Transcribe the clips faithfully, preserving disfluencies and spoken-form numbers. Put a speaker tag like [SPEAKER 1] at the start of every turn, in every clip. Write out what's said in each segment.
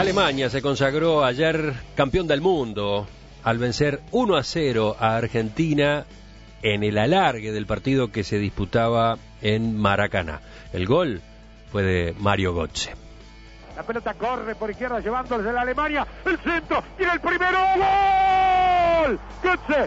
[SPEAKER 1] Alemania se consagró ayer campeón del mundo al vencer uno a cero a Argentina en el alargue del partido que se disputaba en Maracaná. El gol fue de Mario Götze.
[SPEAKER 2] La pelota corre por izquierda llevándose la Alemania. El centro, tiene el primero. ¡Gol! ¡Götze!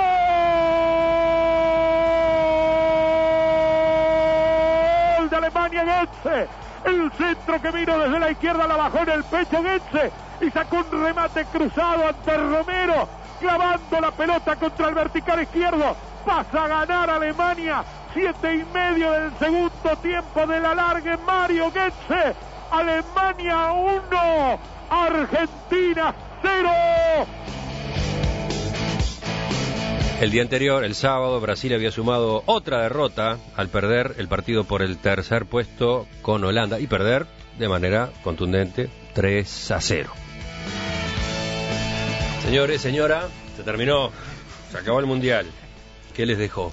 [SPEAKER 2] ¡Gol de Alemania, Götze! El centro que vino desde la izquierda la bajó en el pecho Götze y sacó un remate cruzado ante Romero, clavando la pelota contra el vertical izquierdo. Pasa a ganar Alemania. Siete y medio del segundo tiempo del alargue. Mario Götze. Alemania uno, Argentina cero.
[SPEAKER 1] El día anterior, el sábado, Brasil había sumado otra derrota al perder el partido por el tercer puesto con Holanda y perder de manera contundente tres a cero. Señores, señora, se terminó, se acabó el Mundial. ¿Qué les dejó?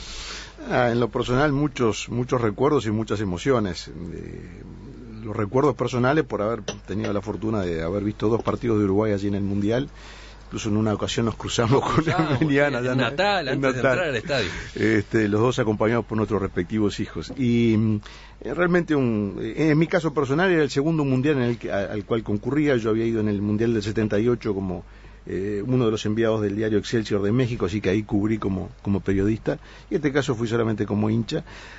[SPEAKER 3] Ah, en lo personal, muchos muchos recuerdos y muchas emociones. Eh, los recuerdos personales por haber tenido la fortuna de haber visto dos partidos de Uruguay allí en el Mundial. Incluso en una ocasión nos cruzamos con Emiliana
[SPEAKER 1] en Natal, antes de entrar al estadio.
[SPEAKER 3] Este, los dos acompañados por nuestros respectivos hijos. Y eh, realmente, un, eh, en mi caso personal, era el segundo Mundial en el que, a, al cual concurría. Yo había ido en el Mundial del setenta y ocho como Eh, uno de los enviados del diario Excelsior de México, así que ahí cubrí como, como periodista, y en este caso fui solamente como hincha,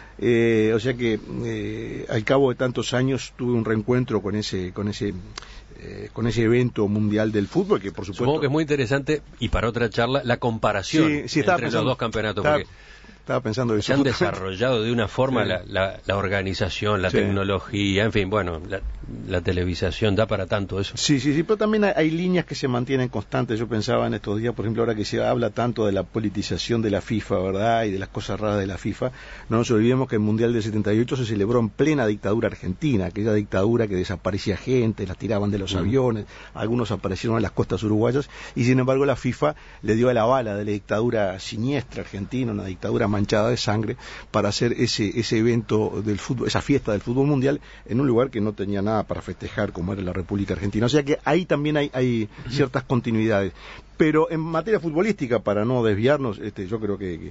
[SPEAKER 3] eh, o sea que eh, al cabo de tantos años tuve un reencuentro con ese con ese eh, con ese evento mundial del fútbol, que por supuesto...
[SPEAKER 1] Supongo que es muy interesante, y para otra charla, la comparación
[SPEAKER 3] sí, sí,
[SPEAKER 1] entre
[SPEAKER 3] pensando,
[SPEAKER 1] los dos campeonatos,
[SPEAKER 3] estaba,
[SPEAKER 1] porque
[SPEAKER 3] estaba pensando eso.
[SPEAKER 1] Se han desarrollado de una forma sí. la, la, la organización, la sí. tecnología, en fin, bueno, la, la televisación da para tanto eso.
[SPEAKER 3] Sí, sí, sí, pero también hay, hay líneas que se mantienen constantes. Yo pensaba en estos días, por ejemplo, ahora que se habla tanto de la politización de la FIFA, ¿verdad?, y de las cosas raras de la FIFA, no nos olvidemos que el Mundial del setenta y ocho se celebró en plena dictadura argentina, aquella dictadura que desaparecía gente, las tiraban de los mm. aviones, algunos aparecieron en las costas uruguayas, y sin embargo la FIFA le dio a la bala de la dictadura siniestra argentina, una dictadura manchada de sangre, para hacer ese ese evento del fútbol, esa fiesta del fútbol mundial en un lugar que no tenía nada para festejar, como era la República Argentina. O sea que ahí también hay, hay ciertas continuidades. Pero en materia futbolística, para no desviarnos, este, yo creo que,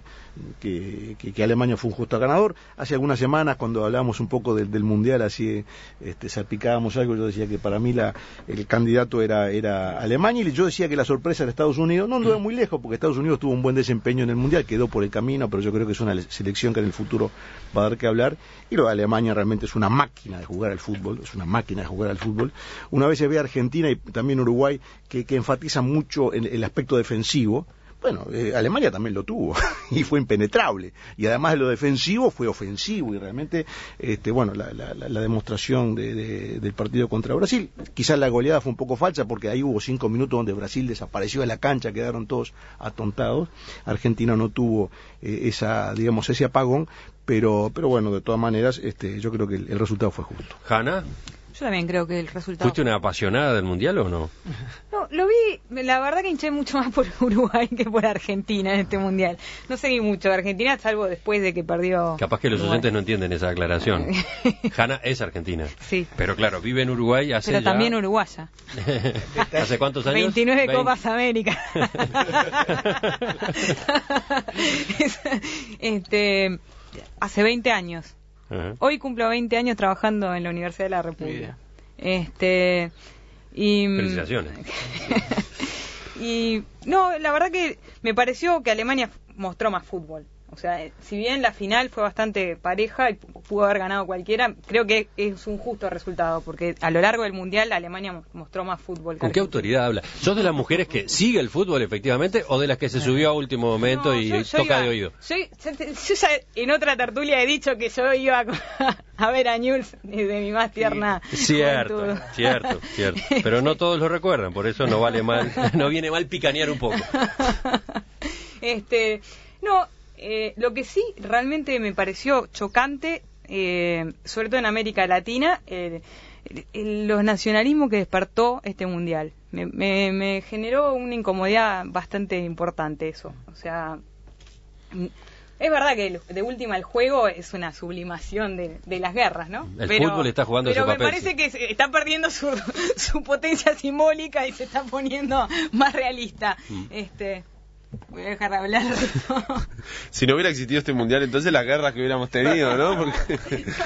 [SPEAKER 3] que, que, que Alemania fue un justo ganador. Hace algunas semanas, cuando hablábamos un poco del, del Mundial, así este, salpicábamos algo, yo decía que para mí la, el candidato era, era Alemania, y yo decía que la sorpresa era Estados Unidos. No anduve muy lejos, porque Estados Unidos tuvo un buen desempeño en el Mundial, quedó por el camino, pero yo creo que es una selección que en el futuro va a dar que hablar. Y lo de Alemania realmente es una máquina de jugar al fútbol, es una máquina de jugar al fútbol. Una vez se ve a Argentina y también Uruguay, que, que enfatizan mucho en el aspecto defensivo. Bueno, eh, Alemania también lo tuvo y fue impenetrable, y además de lo defensivo fue ofensivo, y realmente este, bueno, la, la, la demostración de, de, del partido contra Brasil, quizás la goleada fue un poco falsa, porque ahí hubo cinco minutos donde Brasil desapareció de la cancha, quedaron todos atontados. Argentina no tuvo eh, esa, digamos, ese apagón, pero pero bueno, de todas maneras este, yo creo que el, el resultado fue justo.
[SPEAKER 1] ¿Hanna?
[SPEAKER 4] Yo también creo que el resultado...
[SPEAKER 1] ¿Fuiste una apasionada del Mundial o no?
[SPEAKER 4] No, lo vi, la verdad que hinché mucho más por Uruguay que por Argentina en este Mundial. No seguí mucho de Argentina, salvo después de que perdió...
[SPEAKER 1] Capaz que los Uruguay. oyentes no entienden esa aclaración. Hanna es argentina.
[SPEAKER 4] Sí.
[SPEAKER 1] Pero claro, vive en Uruguay hace
[SPEAKER 4] Pero
[SPEAKER 1] ya...
[SPEAKER 4] también uruguaya.
[SPEAKER 1] ¿Hace cuántos años?
[SPEAKER 4] veintinueve Copas América. este, hace veinte años. Uh-huh. Hoy cumplo veinte años trabajando en la Universidad de la República. Yeah. Este y
[SPEAKER 1] felicitaciones.
[SPEAKER 4] Y no, la verdad que me pareció que Alemania mostró más fútbol. O sea, si bien la final fue bastante pareja y pudo haber ganado cualquiera, creo que es un justo resultado, porque a lo largo del Mundial Alemania mostró más fútbol.
[SPEAKER 1] ¿Con qué autoridad habla? ¿Sos de las mujeres que sigue el fútbol efectivamente, o de las que se subió a último momento no, y yo, yo toca iba, de oído?
[SPEAKER 4] Yo, yo, yo ya en otra tertulia he dicho que yo iba a, a ver a Newell's desde mi más tierna
[SPEAKER 1] Cierto, juventud. cierto, cierto. Pero no todos lo recuerdan, por eso no vale mal, no viene mal picanear un poco.
[SPEAKER 4] Este, no... Eh, lo que sí realmente me pareció chocante, eh, sobre todo en América Latina, eh, el, los nacionalismos que despertó este Mundial. Me, me, me generó una incomodidad bastante importante eso. O sea, Es verdad que el, de última el juego es una sublimación de, de las guerras, ¿no?
[SPEAKER 1] El
[SPEAKER 4] pero,
[SPEAKER 1] fútbol está jugando
[SPEAKER 4] pero
[SPEAKER 1] ese
[SPEAKER 4] me
[SPEAKER 1] papel.
[SPEAKER 4] parece
[SPEAKER 1] Sí.
[SPEAKER 4] que se, está perdiendo su, su potencia simbólica y se está poniendo más realista. Mm. Este, voy a dejar de hablar.
[SPEAKER 5] Si no hubiera existido este mundial, entonces las guerras que hubiéramos tenido, ¿no? Porque,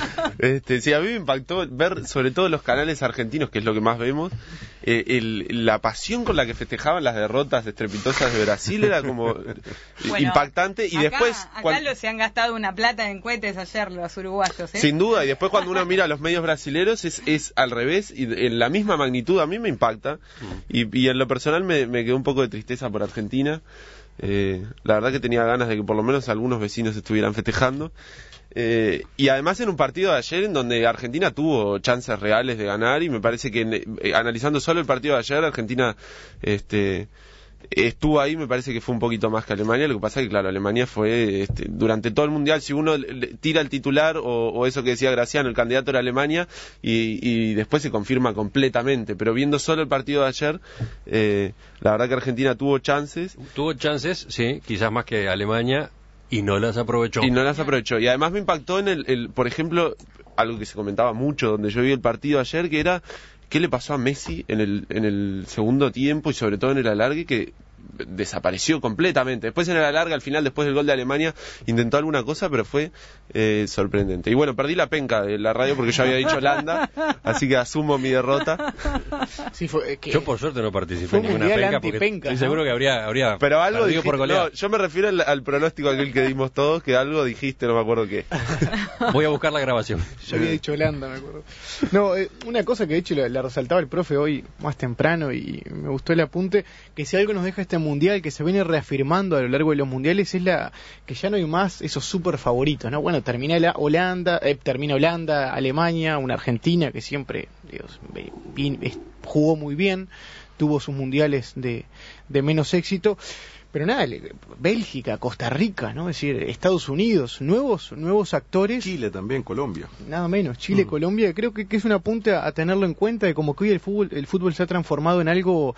[SPEAKER 5] este, sí, a mí me impactó ver, sobre todo los canales argentinos, que es lo que más vemos, eh, el, la pasión con la que festejaban las derrotas estrepitosas de Brasil era como bueno, impactante. Y
[SPEAKER 4] acá,
[SPEAKER 5] después
[SPEAKER 4] acá
[SPEAKER 5] cuando,
[SPEAKER 4] lo, se han gastado una plata en cohetes ayer los uruguayos, ¿eh?
[SPEAKER 5] Sin duda, y después cuando uno mira a los medios brasileros es, es al revés, y en la misma magnitud. A mí me impacta, y, y en lo personal me, me quedó un poco de tristeza por Argentina. Eh, la verdad que tenía ganas de que por lo menos algunos vecinos estuvieran festejando. Eh, y además en un partido de ayer en donde Argentina tuvo chances reales de ganar, y me parece que eh, analizando solo el partido de ayer, Argentina este, estuvo ahí, me parece que fue un poquito más que Alemania. Lo que pasa es que, claro, Alemania fue este, durante todo el mundial, si uno tira el titular o, o eso que decía Graciano, el candidato era Alemania, y, y después se confirma completamente. Pero viendo solo el partido de ayer, eh, la verdad que Argentina tuvo chances.
[SPEAKER 1] Tuvo chances, sí, quizás más que Alemania, y no las aprovechó.
[SPEAKER 5] Y no las aprovechó. Y además me impactó en el, el, por ejemplo, algo que se comentaba mucho donde yo vi el partido ayer, que era qué le pasó a Messi en el, en el segundo tiempo y sobre todo en el alargue, que desapareció completamente. Después en el alargue, al final, después del gol de Alemania, intentó alguna cosa, pero fue eh, sorprendente. Y bueno, perdí la penca de la radio porque yo había dicho Holanda, así que asumo mi derrota.
[SPEAKER 3] Sí, fue, que
[SPEAKER 1] yo por suerte no participé en ninguna penca, porque estoy seguro, ¿no?, que habría, habría
[SPEAKER 5] pero algo
[SPEAKER 1] perdido
[SPEAKER 5] dijiste,
[SPEAKER 1] por goleada.
[SPEAKER 5] No, yo me refiero al, al pronóstico aquel que dimos todos, que algo dijiste, no me acuerdo qué.
[SPEAKER 1] Voy a buscar la grabación.
[SPEAKER 6] Yo había dicho Holanda, me acuerdo. No, eh, una cosa que de hecho la, la resaltaba el profe hoy más temprano y me gustó el apunte, que si algo nos deja este mundial, que se viene reafirmando a lo largo de los mundiales, es la que ya no hay más esos super favoritos, ¿no? Bueno, termina la Holanda, eh, termina Holanda, Alemania, una Argentina que siempre, Dios, bien, jugó muy bien, tuvo sus mundiales de, de menos éxito. Pero nada, Bélgica, Costa Rica, ¿no? Es decir, Estados Unidos, nuevos nuevos actores.
[SPEAKER 3] Chile también, Colombia.
[SPEAKER 6] Nada menos, Chile, mm. Colombia. Creo que, que es un apunte a, a tenerlo en cuenta, de como que hoy el fútbol, el fútbol se ha transformado en algo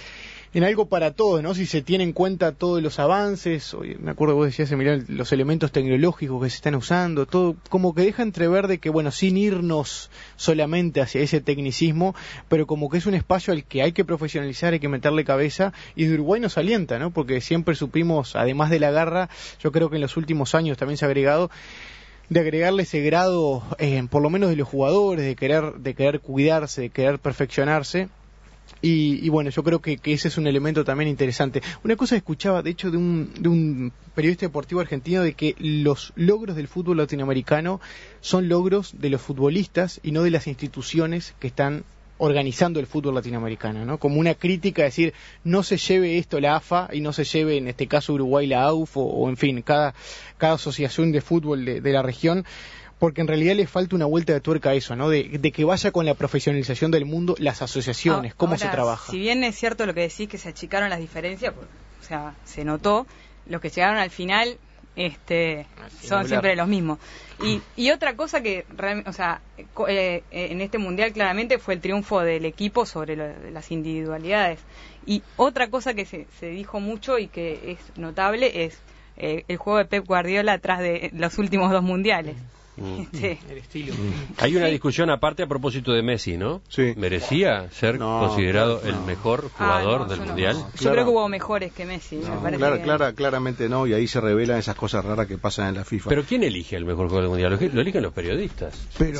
[SPEAKER 6] en algo para todos, ¿no? Si se tiene en cuenta todos los avances, hoy, me acuerdo vos decías, Emiliano, los elementos tecnológicos que se están usando, todo como que deja entrever de que, bueno, sin irnos solamente hacia ese tecnicismo, pero como que es un espacio al que hay que profesionalizar, hay que meterle cabeza, y de Uruguay nos alienta, ¿no? Porque siempre supimos, además de la garra, yo creo que en los últimos años también se ha agregado, de agregarle ese grado, eh, por lo menos de los jugadores, de querer, de querer cuidarse, de querer perfeccionarse. Y, y bueno, yo creo que, que ese es un elemento también interesante. Una cosa que escuchaba, de hecho, de un, de un periodista deportivo argentino, de que los logros del fútbol latinoamericano son logros de los futbolistas y no de las instituciones que están organizando el fútbol latinoamericano, ¿no? Como una crítica, decir, no se lleve esto la A F A y no se lleve, en este caso, Uruguay la A U F o, o en fin, cada, cada asociación de fútbol de, de la región, porque en realidad le falta una vuelta de tuerca a eso, ¿no? De, de que vaya con la profesionalización del mundo las asociaciones, ah, cómo ahora, se trabaja.
[SPEAKER 4] Si bien es cierto lo que decís, que se achicaron las diferencias, pues, o sea, se notó, los que llegaron al final este son siempre los mismos. Y, y otra cosa que, o sea, eh, en este mundial claramente fue el triunfo del equipo sobre lo, las individualidades. Y otra cosa que se, se dijo mucho y que es notable es eh, el juego de Pep Guardiola atrás de los últimos dos mundiales.
[SPEAKER 1] Mm.
[SPEAKER 4] Este.
[SPEAKER 6] El estilo.
[SPEAKER 1] Mm. Hay una discusión aparte a propósito de Messi, ¿no?
[SPEAKER 3] Sí.
[SPEAKER 1] ¿Merecía ser no, considerado no. el mejor jugador ah, no, del
[SPEAKER 4] no,
[SPEAKER 1] Mundial?
[SPEAKER 4] No. Yo
[SPEAKER 3] claro.
[SPEAKER 4] creo que hubo mejores que Messi.
[SPEAKER 3] No,
[SPEAKER 4] me parece
[SPEAKER 3] clara,
[SPEAKER 4] que...
[SPEAKER 3] clara, claramente no, y ahí se revelan esas cosas raras que pasan en la FIFA.
[SPEAKER 1] ¿Pero quién elige el mejor jugador del Mundial? Lo eligen los periodistas.
[SPEAKER 3] Pero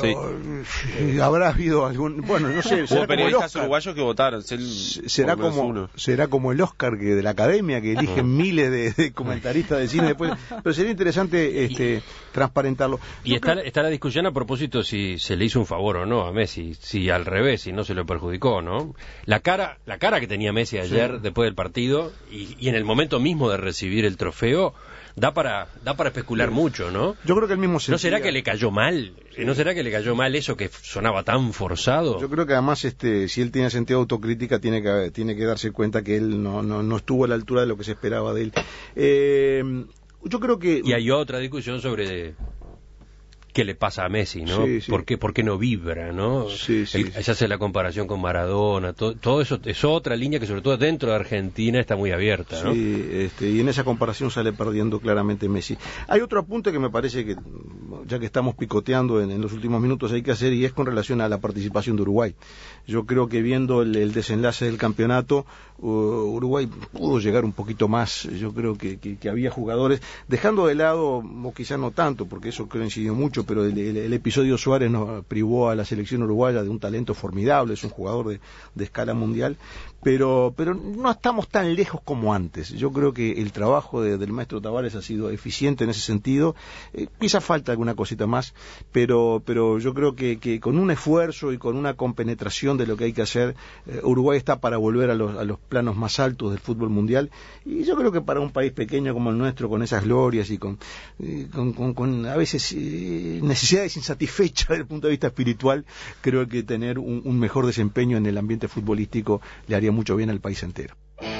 [SPEAKER 3] sí. habrá habido algún... Bueno, no sé.
[SPEAKER 5] Hubo periodistas uruguayos que votaron. El,
[SPEAKER 3] será, como, será como el Oscar que de la Academia, que eligen miles de, de comentaristas de cine después. Pero sería interesante este, transparentarlo.
[SPEAKER 1] Y está, creo... está la discusión a propósito si se le hizo un favor o no a Messi, si al revés, si no se lo perjudicó, ¿no? La cara, la cara que tenía Messi ayer sí. después del partido y, y en el momento mismo de recibir el trofeo da para da para especular sí. mucho, ¿no?
[SPEAKER 3] Yo creo que el mismo sentía...
[SPEAKER 1] ¿No será que le cayó mal? Sí. ¿No será que le cayó mal eso que sonaba tan forzado?
[SPEAKER 3] Yo creo que además este si él tiene sentido de autocrítica tiene que tiene que darse cuenta que él no no, no estuvo a la altura de lo que se esperaba de él. Eh, yo creo que
[SPEAKER 1] y hay otra discusión sobre qué le pasa a Messi, ¿no?
[SPEAKER 3] Sí, sí.
[SPEAKER 1] ¿Por qué, por qué no vibra, no?
[SPEAKER 3] Sí, sí,
[SPEAKER 1] El,
[SPEAKER 3] sí.
[SPEAKER 1] se hace la comparación con Maradona, todo, todo eso es otra línea que sobre todo dentro de Argentina está muy abierta, ¿no?
[SPEAKER 3] Sí, este, y en esa comparación sale perdiendo claramente Messi. Hay otro apunte que me parece que, ya que estamos picoteando en, en los últimos minutos, hay que hacer, y es con relación a la participación de Uruguay. Yo creo que viendo el, el desenlace del campeonato, uh, Uruguay pudo llegar un poquito más. Yo creo que, que, que había jugadores, dejando de lado, o quizá no tanto, porque eso creo incidió mucho, pero el, el, el episodio Suárez nos privó a la selección uruguaya de un talento formidable, es un jugador de, de escala mundial, pero, pero no estamos tan lejos como antes. Yo creo que el trabajo de, del maestro Tavares ha sido eficiente en ese sentido, eh, quizá falta alguna cosita más, pero, pero yo creo que, que con un esfuerzo y con una compenetración de lo que hay que hacer, eh, Uruguay está para volver a los, a los planos más altos del fútbol mundial, y yo creo que para un país pequeño como el nuestro, con esas glorias y con, eh, con, con, con a veces eh, necesidades insatisfechas desde el punto de vista espiritual, creo que tener un, un mejor desempeño en el ambiente futbolístico le haría mucho bien al país entero.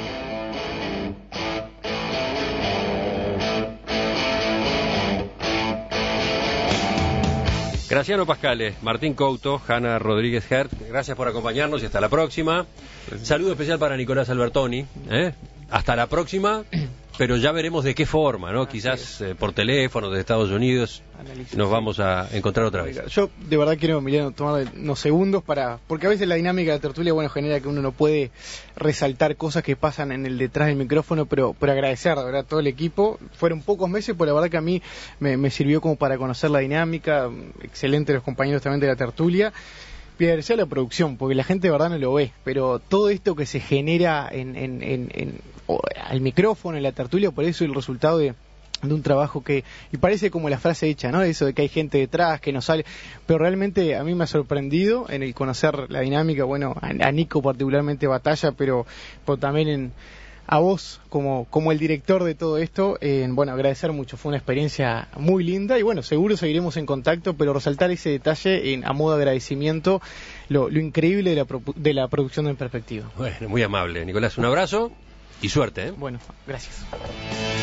[SPEAKER 1] Graciano Pascale, Martín Couto, Hanna Rodríguez Hert, gracias por acompañarnos y hasta la próxima. Gracias. Saludo especial para Nicolás Albertoni, ¿eh? Hasta la próxima, pero ya veremos de qué forma, ¿no? Quizás eh, por teléfono de Estados Unidos Análisis, nos vamos a encontrar otra vez.
[SPEAKER 6] Yo de verdad quiero, Emiliano, tomar unos segundos para, porque a veces la dinámica de la tertulia, bueno, genera que uno no puede resaltar cosas que pasan en el detrás del micrófono, pero por agradecer, de verdad, a todo el equipo. Fueron pocos meses, pero la verdad que a mí me, me sirvió como para conocer la dinámica. Excelente los compañeros también de la tertulia. Y agradecer a la producción, porque la gente de verdad no lo ve, pero todo esto que se genera en, en, en, en o, al micrófono, en la tertulia, por eso el resultado de, de un trabajo que, y parece como la frase hecha, ¿no? Eso de que hay gente detrás, que no sale, pero realmente a mí me ha sorprendido en el conocer la dinámica, bueno, a, a Nico particularmente batalla, pero, pero también en a vos como, como el director de todo esto, eh, bueno, agradecer mucho, fue una experiencia muy linda y bueno, seguro seguiremos en contacto, pero resaltar ese detalle en, a modo de agradecimiento, lo, lo increíble de la, pro, de la producción de En Perspectiva.
[SPEAKER 1] Bueno, muy amable, Nicolás, un abrazo y suerte, ¿eh?
[SPEAKER 6] Bueno, gracias.